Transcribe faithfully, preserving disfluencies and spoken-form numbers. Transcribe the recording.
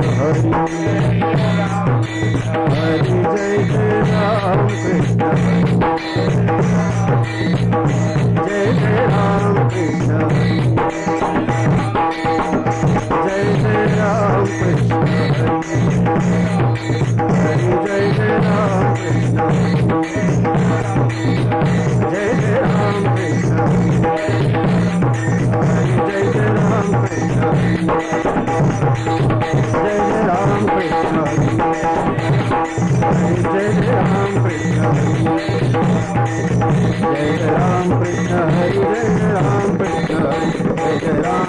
Hari Hari Jai Jai Ram Krishna Jai Jai Ram Krishna Jai Jai Ram Krishna Hari Jai Jai Ram Krishna Jai Jai Ram Krishna Hari Jai Jai Ram Krishna Jai Jai Ram Krishna Hari Jai Jai Ram Krishna Jai Jai Ram Krishna Hari Jai Jai Ram Krishna Jai Jai Ram